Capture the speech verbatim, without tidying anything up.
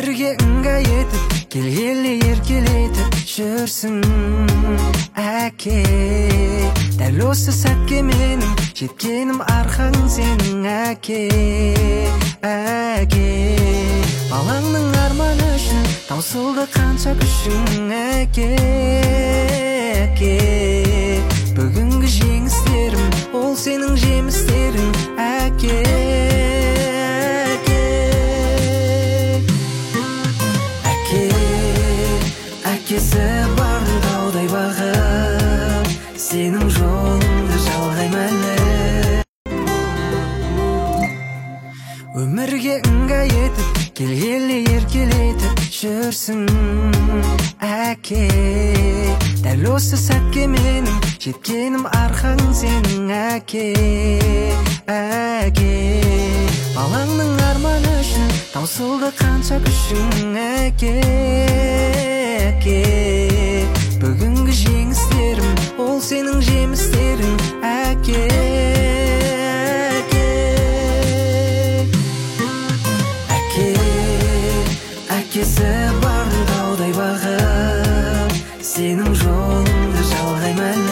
Өмірге ыңғай етіп, келгелі еркелетіп жүрсің әке. Дәл осы сәтке менің жеткенім арқаң сенің әке, әке. Балаңның арманы үшін таусылды қанша күшің әке, әке. Бүгінгі жеңістерім ол сенің жемістерің әке, әке. Әке, әкесі барды таудай бағып, сенің жолыңды жалғаймын әлі. Өмірге ыңғай етіп, келгелі еркелетіп жүрсің әке. Дәл осы сәтке менің жеткенім арқаң сенің әке, әке. Балаңның арманы үшін таусылды қанша күшің әке, әке. Бүгінгі жеңістерім ол сенің жемістерің әке, әке. Әке, әкесі барды таудай бағып, сенің жолыңды жалғаймын